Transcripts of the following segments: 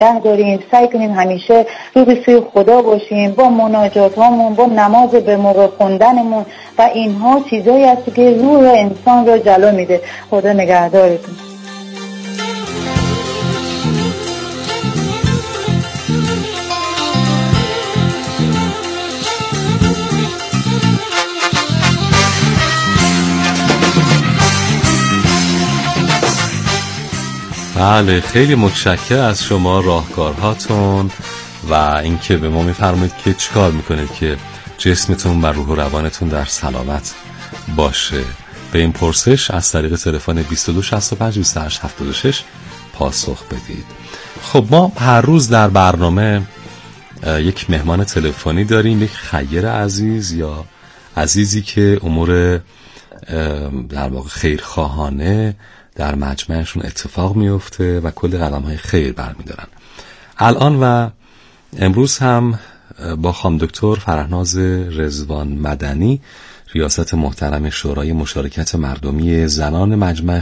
داریم. سعی کنیم همیشه رو به سوی خدا باشیم، با مناجات هامون، با نماز به موقع خوندنمون و اینها چیزایی هست که روح انسان رو جلو میده. خدا نگهدارتون. بله، خیلی متشکرم از شما راهکارهاتون و اینکه به ما میفرمایید که چیکار میکنید که جسمتون و روح و روانتون در سلامت باشه. به این پرسش از طریق تلفن 2265-2876 پاسخ بدید. خب ما هر روز در برنامه یک مهمان تلفنی داریم، یک خیر عزیز یا عزیزی که امور در واقع خیرخواهانه در مجمعشون اتفاق میفته و کلی قدم‌های خیر برمی‌دارن. الان و امروز هم با خانم دکتر فرهناز رضوان مدنی، ریاست محترم شورای مشارکت مردمی زنان مجمع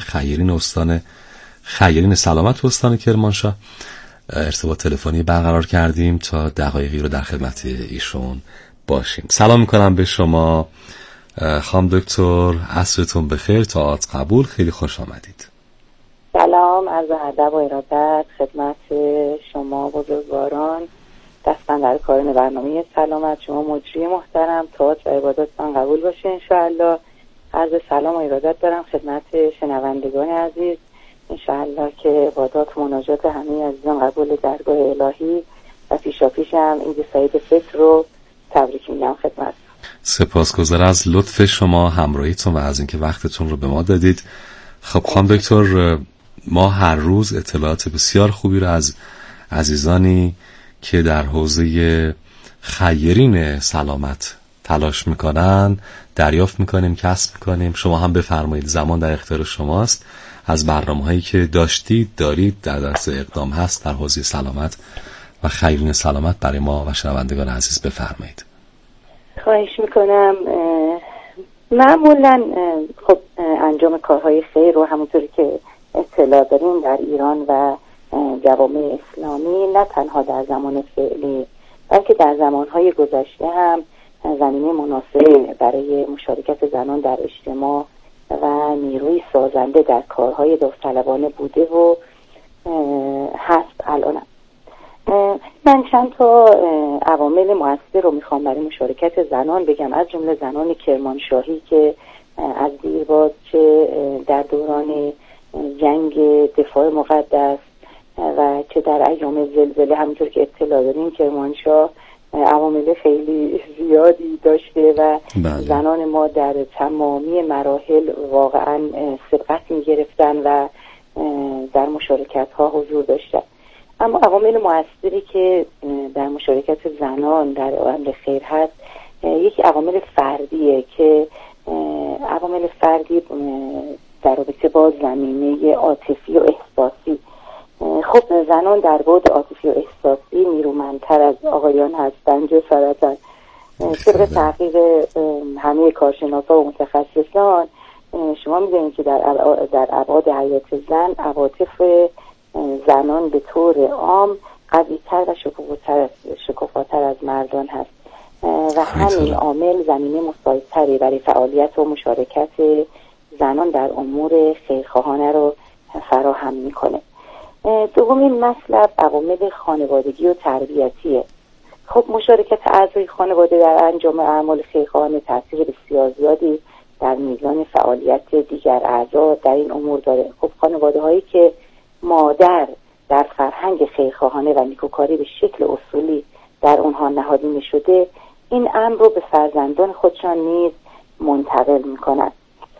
خیرین سلامت استان کرمانشاه، ارتباط تلفنی برقرار کردیم تا دقایقی رو در خدمت ایشون باشیم. سلام میکنم به شما خانم دکتر، عصرتون بخیر، طاعت قبول، خیلی خوش آمدید. سلام، عرض ادب و ارادت خدمت شما بزرگواران، دستن کاران برنامه سلامت، شما مجری محترم، طاعت و عبادتتان قبول باشه انشاءالله. عرض سلام و ارادت دارم خدمت شنوندگان عزیز، انشاءالله که عبادات و مناجات همه عزیزان قبول درگاه الهی و پیشاپیش هم این سعید فطر رو تبریک میگم خدمت. سپاسگزارم از لطف شما، همراهیتون و از اینکه وقتتون رو به ما دادید. خب خانم دکتر، ما هر روز اطلاعات بسیار خوبی رو از عزیزانی که در حوزه خیرین سلامت تلاش میکنن دریافت میکنیم، کسب میکنیم. شما هم بفرمایید، زمان در اختیار شماست. از برنامه‌هایی که داشتید، دارید، در دست اقدام هست در حوزه سلامت و خیرین سلامت برای ما و شنوندگان عزیز بفرمایید. خواهش میکنم. معمولا خب انجام کارهای خیر رو همونطوری که اطلاع داریم در ایران و جوامع اسلامی نه تنها در زمان فعلی بلکه در زمانهای گذشته هم زمینه مناسب برای مشارکت زنان در اجتماع و نیروی سازنده در کارهای داوطلبانه بوده و هست الانم. من چند تا عوامل مؤثر رو میخوام برای مشارکت زنان بگم، از جمله زنان کرمانشاهی که از دیرباز چه در دوران جنگ دفاع مقدس و چه در ایام زلزله همونطور که اطلاع داریم کرمانشاه عوامل خیلی زیادی داشته و زنان ما در تمامی مراحل واقعا سبقت میگرفتن و در مشارکت ها حضور داشتن. اما عوامل مؤثری که در مشارکت زنان در امر خیر هست، یک عوامل فردیه که عوامل فردی در رابطه با زمینه عاطفی و احساسی. خب زنان در بعد عاطفی و احساسی نیرومندتر از آقایان هستند، جسارتاً. طبق تحقیق همه کارشناسا و متخصصان شما می‌دونید که در ابعاد حیات زن عواطف زنان به طور عام قوی‌تر و شکوفاتر از مردان هست و همین عامل زمینه مساعدتری برای فعالیت و مشارکت زنان در امور خیرخواهانه رو فراهم میکنه. دومین مطلب عوامل خانوادگی و تربیتیه. خب مشارکت اعضای خانواده در انجام اعمال خیرخواهانه تاثیر بسیار زیادی در میزان فعالیت دیگر اعضا در این امور داره. خب خانواده هایی که مادر در فرهنگ خیرخواهانه و نیکوکاری به شکل اصولی در اونها نهادینه شده، این امر رو به فرزندان خودشان نیز منتقل میکنند.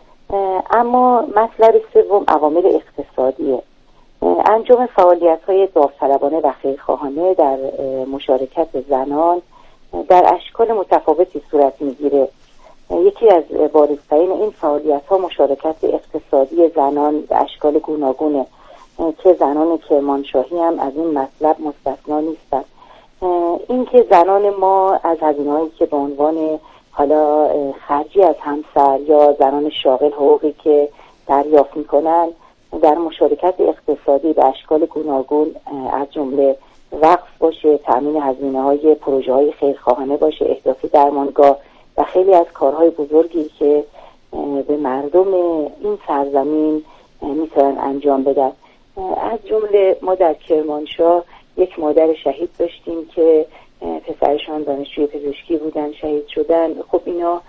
اما مطلب سوم عوامل اقتصادیه. انجام فعالیت‌های داوطلبانه و خیرخواهانه در مشارکت زنان در اشکال متفاوتی صورت میگیره. یکی از بارزترین این فعالیت‌ها مشارکت اقتصادی زنان به اشکال گوناگونه که زنان کرمانشاهی هم از این مطلب مستثنا نیستند. اینکه زنان ما از هزینه‌هایی که به عنوان حالا خرجی از همسر یا زنان شاغل حقوقی که دریافت می‌کنند در مشارکت اقتصادی به اشکال گوناگون از جمله وقف باشه، تامین هزینه‌های پروژه‌های خیرخواهانه باشه، احداث درمانگاه و خیلی از کارهای بزرگی که به مردم این سرزمین میتونن انجام بدن. از جمله ما در کرمانشاه یک مادر شهید داشتیم که پسرشان دانشجوی پزشکی بودن، شهید شدن. خب اینا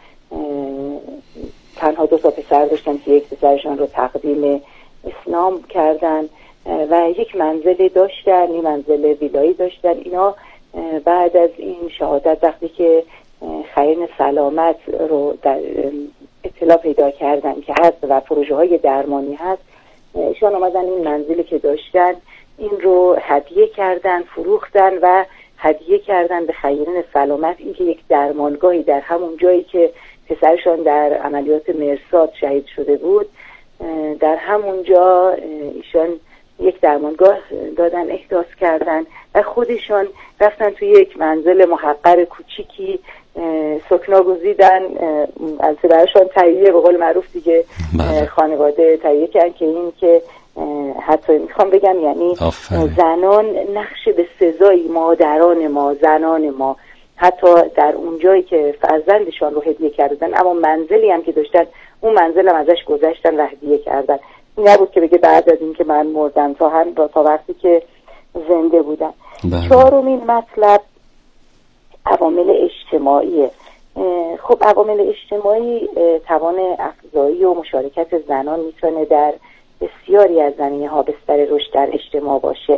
تنها 2 پسر داشتن که یک پسرشان رو تقدیم اسلام کردن و یک منزل داشتن، یک منزل ویلایی داشتن. اینا بعد از این شهادت وقتی که خیرین سلامت رو در اطلاع پیدا کردن که هست و پروژه های درمانی هست، ایشان آمدن این منزلی که داشتن این رو هدیه کردن، فروختن و هدیه کردن به خیرین سلامت، اینکه یک درمانگاهی در همون جایی که پسرشان در عملیات مرصاد شهید شده بود، در همون جا ایشان یک درمانگاه دادن، احداث کردن و خودشان رفتن توی یک منزل محقر کوچیکی سکنا گزیدن. از برایشان تهیه، به قول معروف دیگه خانواده تهیه کردن که این که حتی میخوام بگم یعنی زنان نقش به سزایی، مادران ما، زنان ما، حتی در اون جایی که فرزندشان رو هدیه کردن، اما منزلی هم که داشتن اون منزل هم ازش گذشتن و هدیه کردن. این نبود که بگه بعد از این که من مردم تا وقتی که زنده بودم. 4مین مطلب عوامل اجتماعیه. خب عوامل اجتماعی توان افزایی و مشارکت زنان میتونه در بسیاری از زمینه‌ها بستر رشد در اجتماع باشه.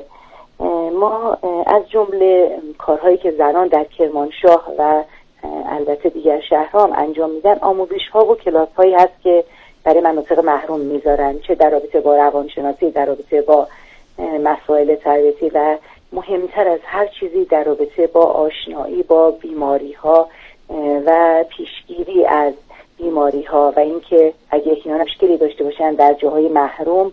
ما از جمله کارهایی که زنان در کرمانشاه و البته دیگر شهرها هم انجام میدن، آموزش‌ها و کلاس‌هایی هست که برای مناطق محروم میذارن، چه در رابطه با روانشناسی، در رابطه با مسائل تربیتی و مهمتر از هر چیزی در رابطه با آشنایی با بیماری‌ها و پیشگیری از بیماری‌ها و اینکه اگه اینا مشکلی داشته باشن در جاهای محروم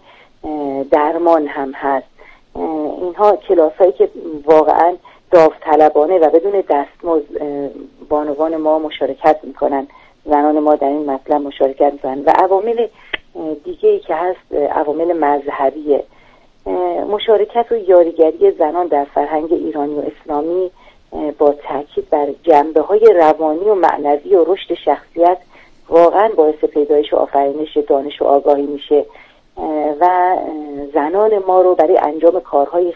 درمان هم هست. اینها کلاس‌هایی که واقعاً داوطلبانه و بدون دستمزد بانوان ما مشارکت میکنن، زنان ما در این مطلب مشارکت میکنن. و عوامل دیگه‌ای که هست عوامل مذهبیه. مشارکت و یاریگری زنان در فرهنگ ایرانی و اسلامی با تاکید بر جنبه‌های روانی و معنوی و رشد شخصیت واقعا باعث پیدایش و آفرینش دانش و آگاهی میشه و زنان ما رو برای انجام کارهای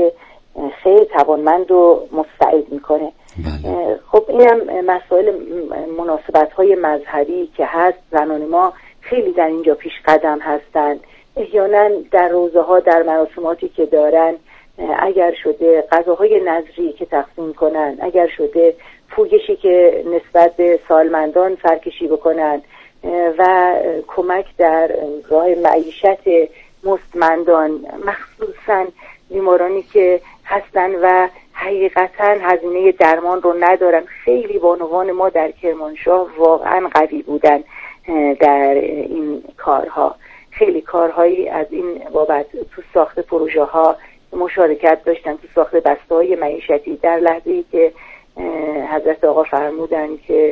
خیر توانمند و مستعد میکنه. خب اینم مسائل مناسبت‌های مذهبی که هست. زنان ما خیلی در اینجا پیش قدم هستن. احیانا در روزه‌ها، در مراسماتی که دارن، اگر شده غذاهای نذری که تقسیم کنن، اگر شده پویشی که نسبت به سالمندان سرکشی بکنن و کمک در راه معیشت مستمندان، مخصوصا بیمارانی که هستن و حقیقتا هزینه درمان رو ندارن. خیلی بانوان ما در کرمانشاه واقعا قوی بودن در این کارها. خیلی کارهایی از این بابت تو ساخت پروژه ها مشارکت داشتن، تو ساخت بسته‌های معیشتی. در لحظه‌ای که حضرت آقا فرمودن که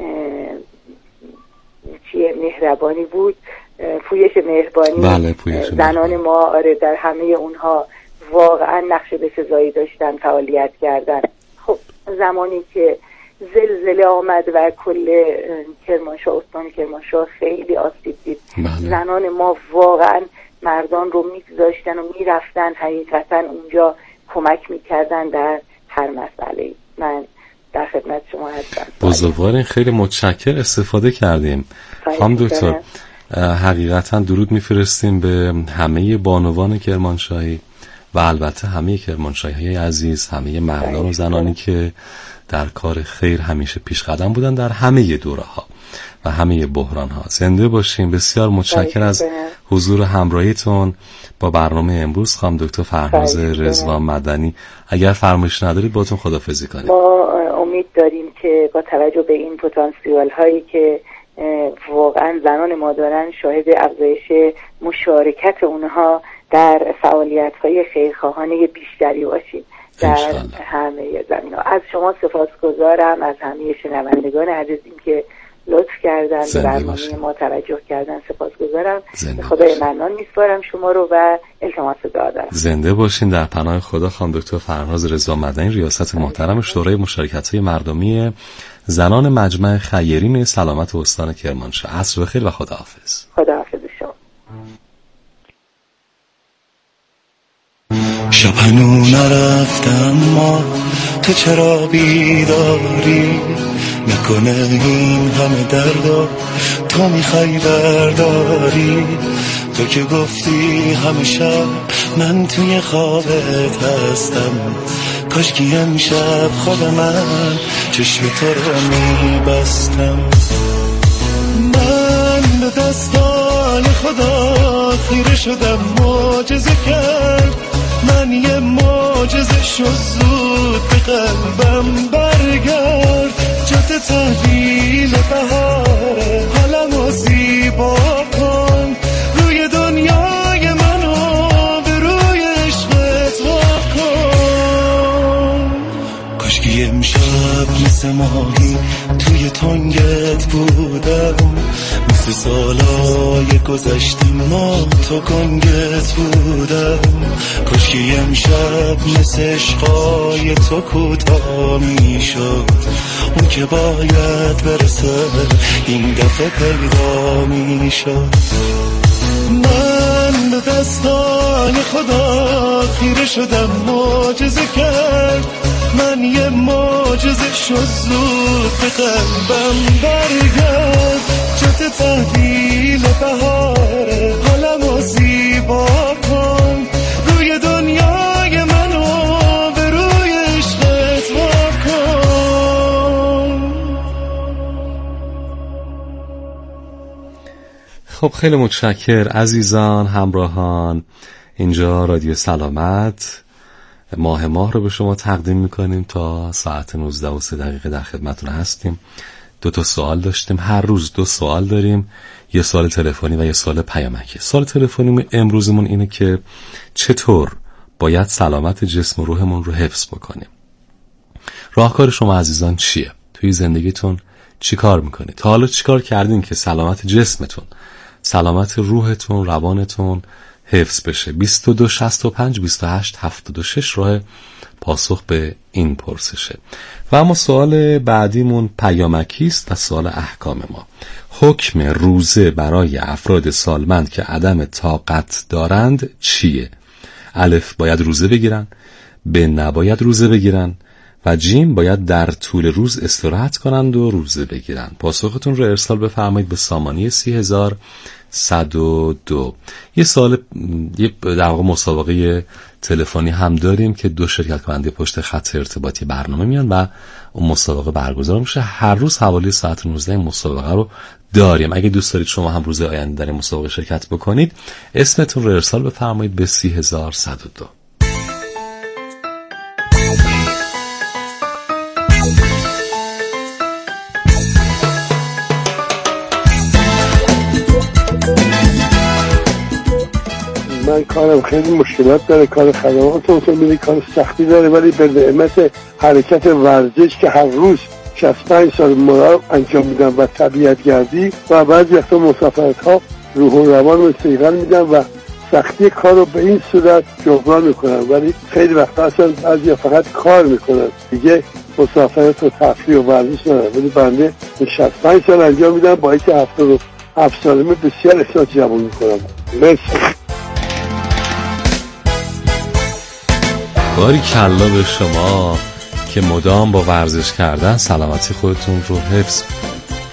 چیه مهربانی بود، پویش مهربانی، بله، پویش زنان ما آره در همه اونها واقعا نقش بسزایی داشتن، فعالیت کردن. خب زمانی که زلزله آمد و کل کرمانشاه، استان کرمانشاه خیلی آسیب دید، زنان ما واقعا مردان رو میگذاشتن و میرفتن حقیقتا اونجا کمک میکردن در هر مسئله. من در خدمت شما هستم. بزرگوارین، خیلی متشکر، استفاده کردیم. خانم دکتر، حقیقتا درود میفرستیم به همه بانوان کرمانشاهی و البته همه کرمانشاهی عزیز، همه مردان و زنانی که در کار خیر همیشه پیش قدم بودن در همه دوره‌ها و همه بحران‌ها. زنده باشیم. بسیار متشکر از حضور همراهیتون با برنامه امروز. خانم دکتر فرهناز رضوان مدنی، اگر فرمایش ندارید باهاتون خداحافظی کنیم. ما امید داریم که با توجه به این پتانسیل هایی که واقعا زنان ما دارن، شاهد افزایش مشارکت اونها در فعالیت‌های خیرخواهانه بیشتری باشیم در همه زمینه‌ها. از شما سپاسگزارم، از همه شنوندگان عزیزیم که لطف کردن، به برنامه ما توجه کردن. سپاسگزارم. خدای منان میسپارم شما رو و التماس دعا دارم. زنده باشین در پناه خدا. خانم دکتر فرناز رضا مدنی، ریاست محترم شورای مشارکت‌های مردمی زنان مجمع خیرین سلامت استان کرمانشاه. عصر بخیر و خداحافظ. خداحافظ شما. شب هنوز نرفتم ما تو چرا بیداری؟ نکنه این همه دردو تو میخوای برداری؟ تو که گفتی همه شب من توی خوابت هستم، کاشکی امشب خود من چشم تو رو میبستم. من به دستان خدا خیره شدم، معجزه کرد، من یه معجزه شد، زود به قلبم برگرد، جات تحویل بهاره، حالمو زیبا کن، روی دنیای منو به روی عشقت واکن. کاشکی امشب مثل ماهی توی تنگت بودم، مثل سالای گذشته ما تو گنگت بودم. کاشکی امشب مثل عشقای تو کوتاه میشد، اون که باید برسه این دفعه پیدا میشد. من به دستان خدا خیره شدم، معجزه کرد، من یه معجزه شد، زود به قلبم برگرد، جات تحویل بهاره، حالمو زیبا کن، روی دنیای منو به روی عشقت واکن. خب خیلی متشکر عزیزان همراهان. اینجا رادیو سلامت ماه رو به شما تقدیم میکنیم. تا ساعت 19:03 در خدمتتون هستیم. 2 سوال داشتیم، هر روز 2 سوال داریم، یه سوال تلفنی و یه سوال پیامکی. سوال تلفنی امروزمون اینه که چطور باید سلامت جسم و روحمون رو حفظ بکنیم. راهکار شما عزیزان چیه؟ توی زندگیتون چی کار میکنید؟ تا حالا چی کار کردین که سلامت جسمتون، سلامت روحتون، روانتون حفظ بشه؟ 22 65 28 76 راه پاسخ به این پرسشه. و اما سوال بعدیمون پیامکی است و سوال احکام ما. حکم روزه برای افراد سالمند که عدم طاقت دارند چیه؟ الف باید روزه بگیرن، ب نباید روزه بگیرن و جیم باید در طول روز استراحت کنند و روزه بگیرن. پاسختون رو ارسال بفرمایید به سامانه 30102. یه سوال، یه در واقع مسابقه تلفنی هم داریم که 2 شرکت کننده پشت خط ارتباطی برنامه میان و اون مسابقه برگزار میشه. هر روز حوالی ساعت 19 این مسابقه رو داریم. اگه دوست دارید شما هم روز آینده در این مسابقه شرکت بکنید، اسمتون رو ارسال بفرمایید به 30102. من کارم خیلی مشکلات داره، کار خدمات اتومبیلی کار سختی داره، ولی به نعمت حرکت ورزش که هر روز 65 سال مرا انجام میدم و طبیعت گردی و بعضی وقتا مسافرت ها روح و روان رو سیغل میدم و سختی کار رو به این صورت جبران میکنم. ولی خیلی وقتا اصلا بعضی فقط کار میکنن دیگه، مسافرت و تفریح و ورزش ندارم. ولی بنده 65 سال انجام میدم، با اینکه 77 سالمه بسیار احساس جوان میکنم. مرسی. باری کلا به شما که مدام با ورزش کردن سلامتی خودتون رو حفظ کنید.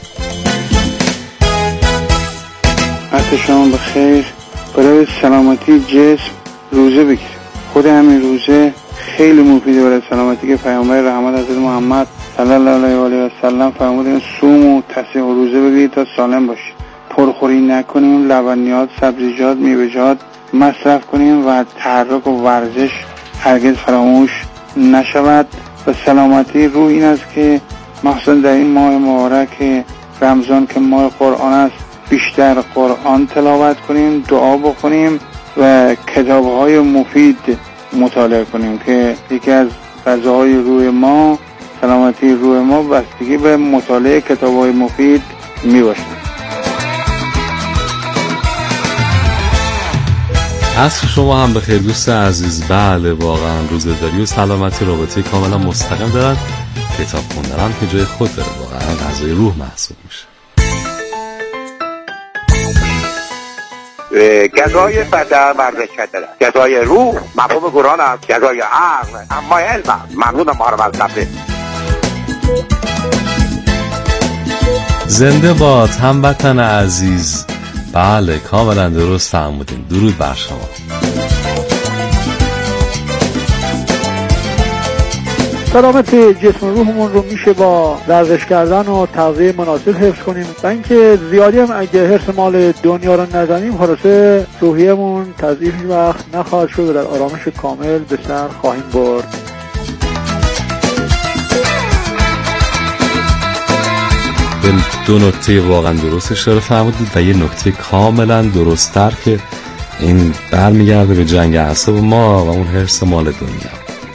وقت شما بخیر. برای سلامتی جسم روزه بگیرید. خود همین روزه خیلی مفیده برای سلامتی که پیامبر رحمت حضرت محمد صلی الله علیه و آله و سلم فرمودن صوم و تصیح و روزه بگیرید تا سالم باشید. پرخوری نکنیم، لبنیات، سبزیجات، میوه‌جات مصرف کنیم و تحرک و ورزش هرگز فراموش نشود. و سلامتی روح این است که مخصوصا در این ماه مبارک رمضان که ماه قرآن است، بیشتر قرآن تلاوت کنیم، دعا بکنیم و کتاب‌های مفید مطالعه کنیم که یکی از غذاهای روح ما، سلامتی روح ما بستگی به مطالعه کتاب‌های مفید میباشم. عصر شما هم بخیر دوست عزیز. بله واقعا روزه‌داری و سلامتی رابطه کاملا مستقیم دارن. کتاب خوندن هم که جای خود داره، واقعا غذای روح محسوب میشه. غذای بدن ورزش کردن، غذای روح مفهوم قرآن است، غذای عقل اما علم. ممنون محرم الصبر. زنده باد هموطن عزیز. بله کاملا درست فرمودین. درود بر شما. سلامت جسم و روحمون رو میشه با ورزش کردن و تغذیه مناسب حفظ کنیم و اینکه زیادی هم اگه حرص مال دنیا رو نزنیم خلاصه روحیمون تضعیف وقت نخواهد شد و در آرامش کامل به سر خواهیم برد. به دو نکته واقعا درست اشاره فرمودید و یه نکته کاملا درست‌تر که این برمیگرده به جنگ اعصاب ما و اون حرص مال دنیا.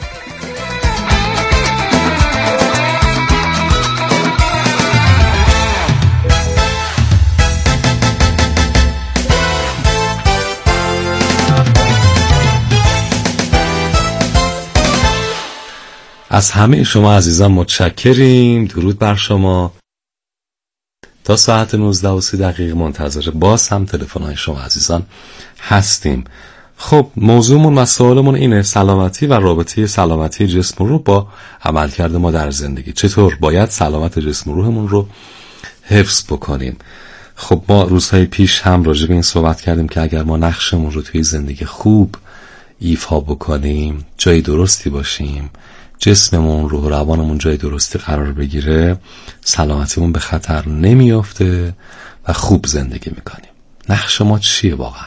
از همه شما عزیزان متشکریم. درود بر شما. تا ساعت 19:30 منتظر باز هم تلفن‌های شما عزیزان هستیم. خب موضوعمون و سوالمون اینه: سلامتی و رابطه سلامتی جسم و روح با عملکرد ما در زندگی. چطور باید سلامت جسم و روحمون رو حفظ بکنیم؟ خب ما روزهای پیش هم راجع به این صحبت کردیم که اگر ما نقشمون رو توی زندگی خوب ایفا بکنیم، جای درستی باشیم، جسممون، روح و روانمون جای درستی قرار بگیره، سلامتیمون به خطر نمیافته و خوب زندگی میکنیم. نقش ما چیه واقعا؟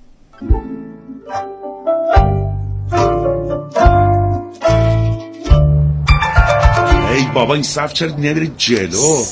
ای بابا این صف چرا نمیری جلو؟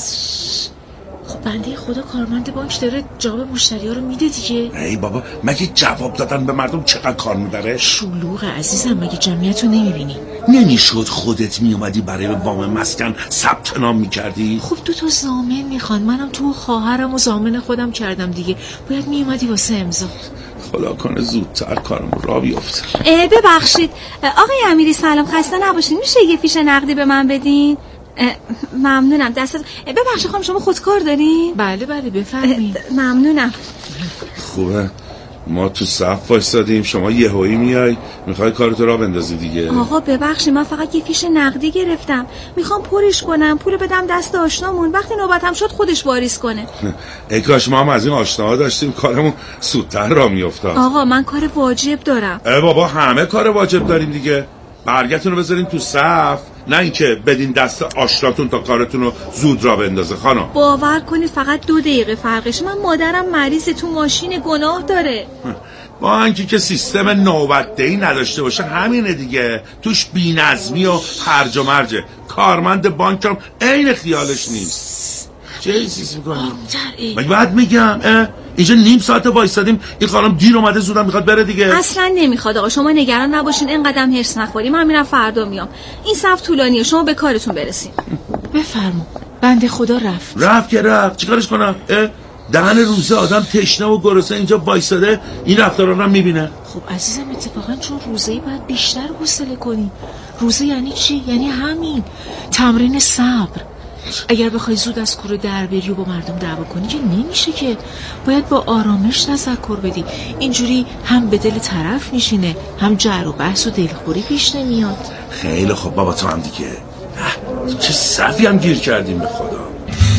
خب بنده خدا کارمند بانک داره جواب مشتری‌ها رو میده دیگه. ای بابا مگه جواب دادن به مردم چقدر کار میبره؟ شلوغ عزیزم، مگه جمعیت رو نمیبینی؟ نمیشد خودت میومدی برای وام مسکن ثبت نام میکردی؟ خب 2 تا ضامن میخوان، منم تو خواهرم و ضامن خودم کردم دیگه، باید میومدی واسه امضا. خدا کنه زودتر کارم را بیفته. ببخشید آقای امیری، سلام، خسته نباشید. میشه یه فیش نقدی به من بدین؟ ممنونم. دست ببخشید خانم شما خودکار دارین؟ بله بفرمایید. ممنونم. خوبه ما تو صف وایسادیم، شما یهویی میای میخوای کارتو را بندازی دیگه. آقا ببخشید من فقط یه فیش نقدی گرفتم، میخوام پرش کنم، پول بدم دست آشنامون، وقتی نوبتم شد خودش واریز کنه. ای کاش ما هم از این آشناها داشتیم، کارمون زودتر را میافتاد. آقا من کار واجب دارم. بابا همه کار واجب داریم دیگه. برگتون رو بذارین تو صف، نه اینکه بدین دست آشناتون تا کارتون رو زود را بندازه. خانم باور کنید فقط 2 دقیقه فرقش. من مادرم مریضه، تو ماشین، گناه داره. با اینکه که سیستم نوبتدهی نداشته باشه همینه دیگه، توش بی‌نظمی و هرج و مرجه. کارمند بانک هم عین خیالش نیست. چه حسیس میکنی؟ مگه بعد میگم اینجا نیم ساعت وایسادیم، این خانم دیر اومده زودم میخواد بره دیگه. اصلا نمیخواد آقا، شما نگران نباشین، اینقدرم هرس نخوریم. من میرم فردا میام. این صف طولانیه، شما به کارتون برسین. بفرما. بنده خدا رفت که رفت چیکارش کنم؟ دهن روزه آدم تشنه و گرسنه اینجا وایساده این رفتارا رو میبینه. خب عزیزم اتفاقا چون روزه‌ای باید بیشتر حوصله کنی. روزه یعنی چی؟ یعنی همین تمرین صبر. اگر بخوای زود از کوره در بری و با مردم دعوا کنی که نمیشه، که باید با آرامش تذکر بدی. اینجوری هم به دل طرف میشینه، هم جر و بحث و دلخوری پیش نمیاد. خیلی خب بابا تو هم دیگه چه صفی هم گیر کردیم به خدا.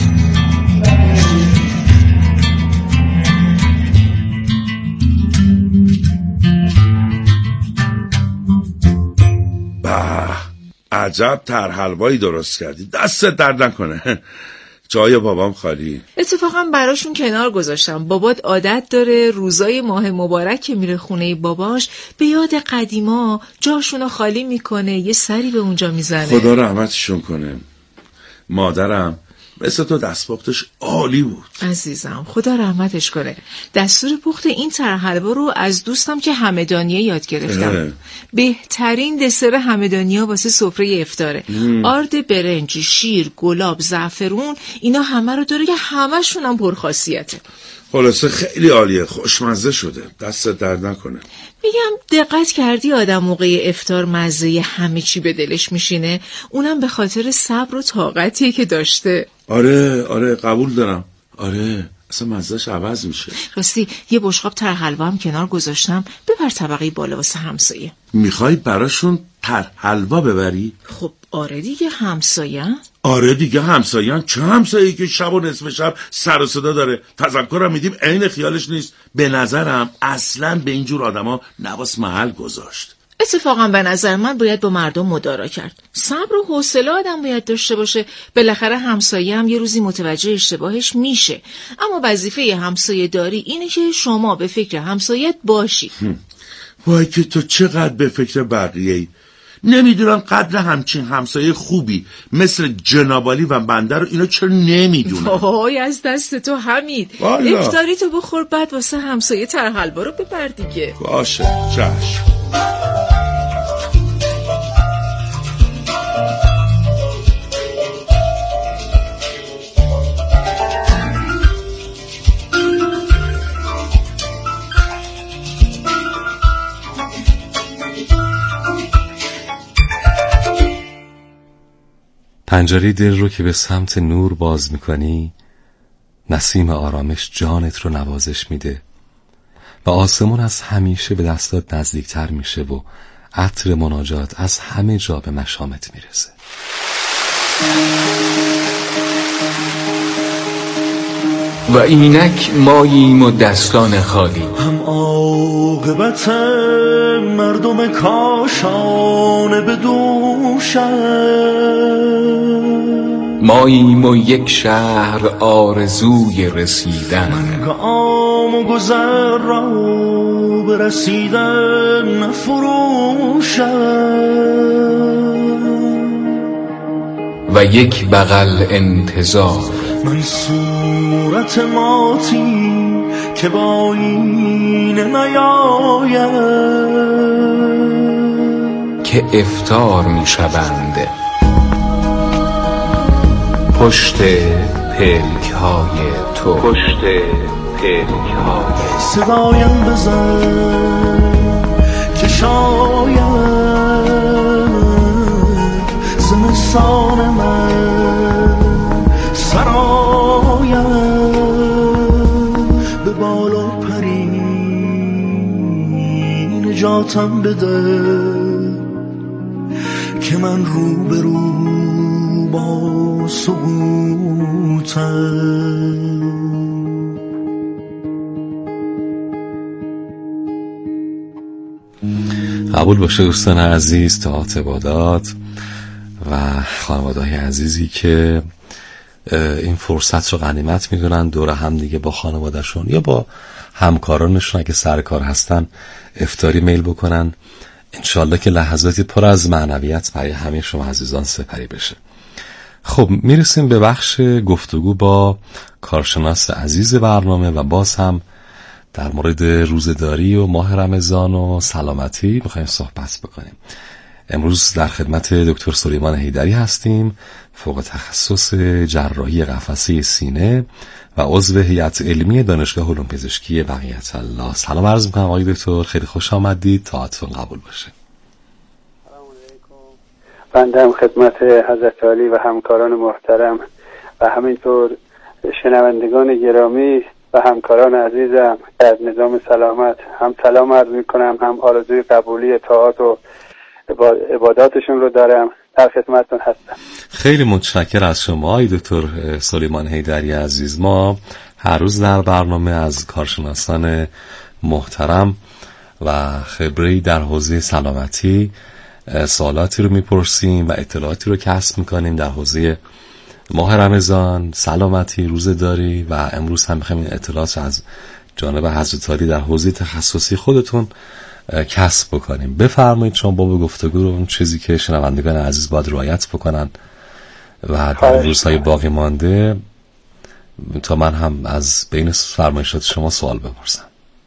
عجب تر حلوایی درست کردی، دستت درد نکنه. جای بابام خالی. اتفاقا براشون کنار گذاشتم. بابات عادت داره روزای ماه مبارک که میره خونه باباش به یاد قدیما جاشونو خالی میکنه، یه سری به اونجا میزنه. خدا رحمتشون کنه. مادرم مثل تو دستپختش عالی بود. عزیزم خدا رحمتش کنه. دستور پخت این تر حلوا رو از دوستم که همدانیه یاد گرفتم. بهترین دسر همدانیه واسه سفره افطاره. آرد برنج، شیر، گلاب، زعفرون، اینا همه رو داره که همشون هم پرخاصیته. خلاصه خیلی عالیه، خوشمزه شده، دستت درد نکنه. میگم دقت کردی آدم موقع افطار مزه همه چی به دلش میشینه؟ اونم به خاطر صبر و طاقتیه که داشته. آره قبول دارم. آره اصلا مزهش عوض میشه. راستی یه بشقاب تر حلوا هم کنار گذاشتم، ببر طبقه بالا واسه همسایه. میخوای براشون تر حلوا ببری؟ خب آره دیگه، همسایه. آره دیگه همسایه‌ان. چه همسایه‌ای که شب و نصف شب سر و صدا داره؟ تذکرم میدیم عین خیالش نیست. به نظرم اصلاً به اینجور آدما نباس محل گذاشت. اتفاقا به نظر من باید با مردم مدارا کرد. صبر و حوصله آدم باید داشته باشه. بالاخره همسایه هم یه روزی متوجه اشتباهش میشه. اما وظیفه همسایه داری اینه که شما به فکر همسایت باشی. وای که تو چقدر به فکر بقیه‌ای. نمیدونم قدر همچین همسایه خوبی مثل جنابالی و بنده رو اینا چرا نمیدونن. وای از دست تو حمید. افطاری تو بخور بعد واسه همسایه تر حلوا رو ببر دیگه. باشه چشم. پنجره دل رو که به سمت نور باز میکنی، نسیم آرامش جانت رو نوازش میده و آسمون از همیشه به دستات نزدیکتر میشه و عطر مناجات از همه جا به مشامت میرسه. و اینک ماییم و دستان خالی، هم عاقبت مردم کاشانه به دوشم، ماییم و یک شهر آرزوی رسیدن، من گام و گذر را برسیدن نفروشم، و یک بغل انتظار، من صورت ماتی که با این نیاید که افطار می شوند پشت پلک های تو، پشت پلک های صدایم بزن که شاید زمستان من سرایم به بالا پری نجاتم بده که من رو به رو با سقوطم. قبول باشه دوستان عزیز، تئاتر عبادات و خانواده‌های عزیزی که این فرصت رو غنیمت میدونن دور هم دیگه با خانوادهشون یا با همکارانشون اگه سر کار هستن افطاری میل بکنن. انشالله که لحظاتی پر از معنویت برای همه شما عزیزان سپری بشه. خب میرسیم به بخش گفتگو با کارشناس عزیز برنامه و باز هم در مورد روزه‌داری و ماه رمضان و سلامتی میخوایم صحبت بکنیم. امروز در خدمت دکتر سلیمان حیدری هستیم، فوق تخصص جراحی قفسه سینه و عضو هیئت علمی دانشگاه علوم پزشکی بقیت الله. سلام عرض میکنم آقای دکتر، خیلی خوش آمدید، طاعتتون قبول باشه. سلام علیکم. بنده هم خدمت حضرت عالی و همکاران محترم و همینطور شنوندگان گرامی و همکاران عزیزم در نظام سلامت هم سلام عرض میکنم، هم آرزوی قبولی طاعات و عباداتشون رو دارم. در خدمتتون هستم. خیلی متشکر از شما آقای دکتر سلیمان حیدری عزیز. ما هر روز در برنامه از کارشناسان محترم و خبره‌ای در حوزه سلامتی سوالاتی رو میپرسیم و اطلاعاتی رو کسب میکنیم در حوزه ماه رمضان، سلامتی، روزه‌داری و امروز هم میخوایم این اطلاعات از جانب حضرت عالی در حوزه تخصصی خودتون کسب بکنیم. بفرمایید شما باب گفتگو رو، اون چیزی که شنوندگان عزیز باید رعایت بکنن و در روزهای باقی مانده تا من هم از بین فرمایشات شما سوال بپرسم.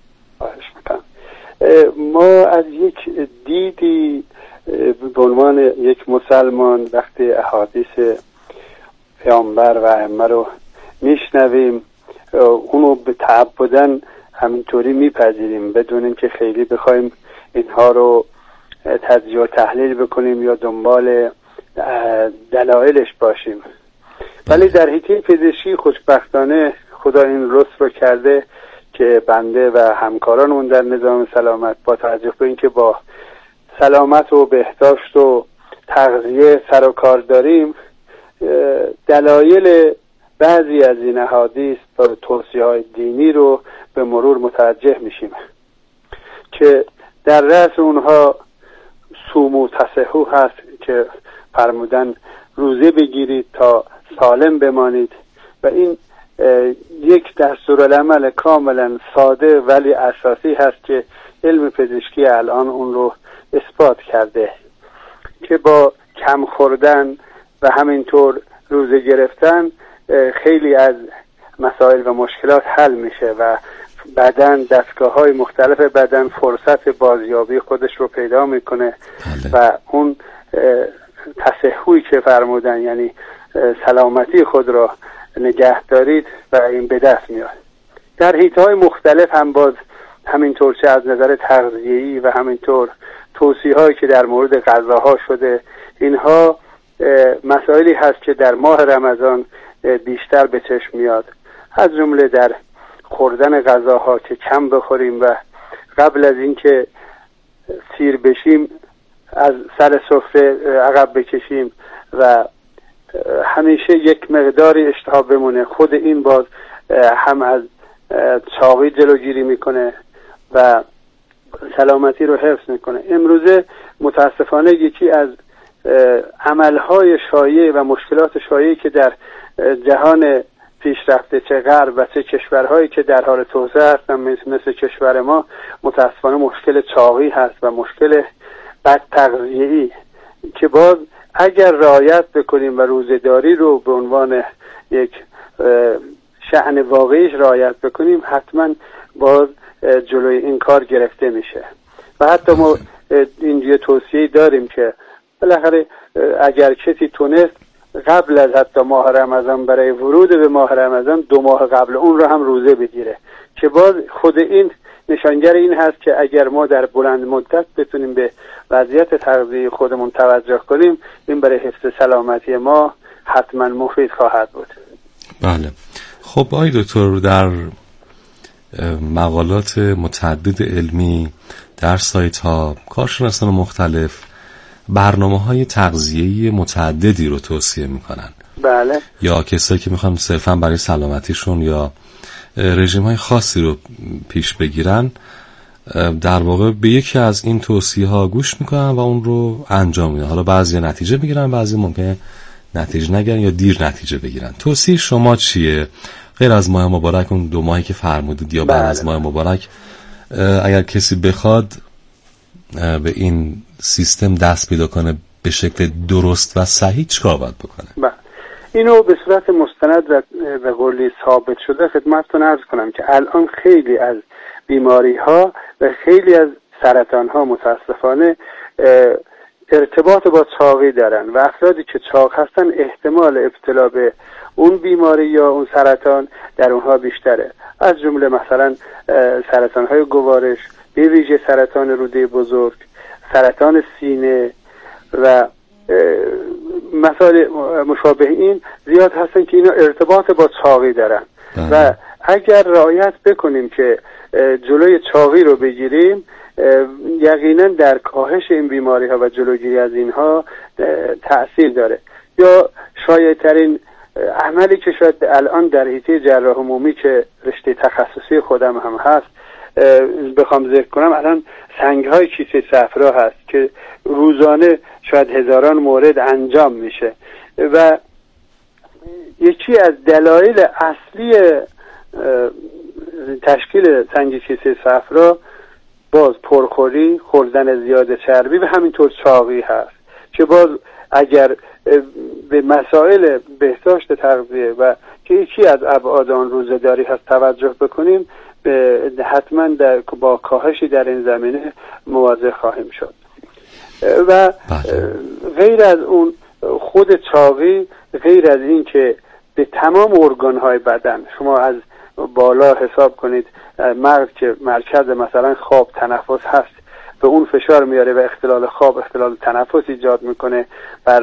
ما از یک دیدی به عنوان یک مسلمان وقتی احادیث پیامبر و ائمه رو میشنویم اونو به تعبداً همینطوری میپذیریم بدون اینکه خیلی بخوایم اینها رو تجزیه و تحلیل بکنیم یا دنبال دلایلش باشیم. ولی در حیطه پزشکی خوشبختانه خدا این لطف رو کرده که بنده و همکارانمون در نظام سلامت با توجه به اینکه با سلامت و بهداشت و تغذیه سر و کار داریم دلایل بعضی از این احادیث و توصیه‌های دینی رو به مرور متوجه میشیم که در رأس اونها صوم و تصحح هست که فرمودن روزه بگیرید تا سالم بمانید و این یک دستورالعمل کاملا ساده ولی اساسی هست که علم پزشکی الان اون رو اثبات کرده که با کم خوردن و همینطور روزه گرفتن خیلی از مسائل و مشکلات حل میشه و بدن دستگاه‌های مختلف بدن فرصت بازیابی خودش رو پیدا میکنه و اون تصححی که فرمودن یعنی سلامتی خود را نگه دارید و این به دست میاد. در حیطه‌های مختلف هم باز همینطور چه از نظر تغذیه‌ای و همینطور توصیه‌هایی که در مورد غذاها شده اینها مسائلی هست که در ماه رمضان بیشتر به چشم میاد، از جمله در خوردن غذاها که کم بخوریم و قبل از اینکه سیر بشیم از سر سفره عقب بکشیم و همیشه یک مقداری اشتها بمونه. خود این باز هم از چاقی جلوگیری میکنه و سلامتی رو حفظ میکنه. امروزه متاسفانه یکی از عملهای شایع و مشکلات شایعی که در جهان پیشرفته چه غرب و چه کشورهایی که در حال توسعه هستن مثل کشور ما متاسفانه مشکل چاقی هست و مشکل بد تغذیه‌ای که باز اگر رعایت بکنیم و روزه‌داری رو به عنوان یک شأن واقعیش رعایت بکنیم حتما باز جلوی این کار گرفته میشه و حتی ما اینجا توصیه داریم که بالاخره اگر کسی تونست قبل از حتی ماه رمضان برای ورود به ماه رمضان 2 ماه قبل اون رو هم روزه بگیره که باز خود این نشانگر این هست که اگر ما در بلند مدت بتونیم به وضعیت تغذیه خودمون توجه کنیم این برای حفظ سلامتی ما حتما مفید خواهد بود. بله. خب آقای دکتر در مقالات متعدد علمی در سایت ها کارشناسان مختلف برنامه‌های تغذیه‌ای متعددی رو توصیه میکنن. بله. یا کسایی که میخوان صرفا برای سلامتیشون یا رژیم‌های خاصی رو پیش بگیرن در واقع به یکی از این توصیه‌ها گوش میکنن و اون رو انجام میدن. حالا بعضی نتیجه میگیرن، بعضی ممکنه نتیجه نگیرن یا دیر نتیجه بگیرن. توصیه شما چیه؟ غیر از ماه مبارک اون 2 ماهی که فرمودید یا بعد از ماه مبارک اگر کسی بخواد به این سیستم دست پیدا کنه به شکل درست و صحیح چیکار باید بکنه؟ اینو به صورت مستند و قولی ثابت شده خدمتتون عرض کنم که الان خیلی از بیماری ها و خیلی از سرطان ها متاسفانه ارتباط با چاقی دارن و افرادی که چاق هستن احتمال ابتلا به اون بیماری یا اون سرطان در اونها بیشتره، از جمله مثلا سرطان های گوارش، به ویژه سرطان روده بزرگ، سرطان سینه و مسائل مشابه این زیاد هستن که اینا ارتباط با چاقی دارن و اگر رعایت بکنیم که جلوی چاقی رو بگیریم یقینا در کاهش این بیماری ها و جلوگیری از اینها تأثیر داره. یا شایع‌ترین عملی که شاید الان در حیطه جراح عمومی که رشته تخصصی خودم هم هست بخوام ذکر کنم، الان سنگ‌های کیسه صفرا هست که روزانه شاید هزاران مورد انجام میشه و یکی از دلایل اصلی تشکیل سنگ کیسه صفرا باز پرخوری، خوردن زیاد چربی و همینطور چاقی هست که باز اگر به مسائل بهداشت تغذیه و که یکی از ابعاد آن روزه‌داری هست توجه بکنیم، حتما با کاهشی در این زمینه مواجه خواهیم شد. و غیر از اون خود چاقی، غیر از این که به تمام ارگان‌های بدن، شما از بالا حساب کنید مغز که مرکز مثلا خواب تنفس هست، به اون فشار میاره و اختلال خواب، اختلال تنفس ایجاد میکنه، بر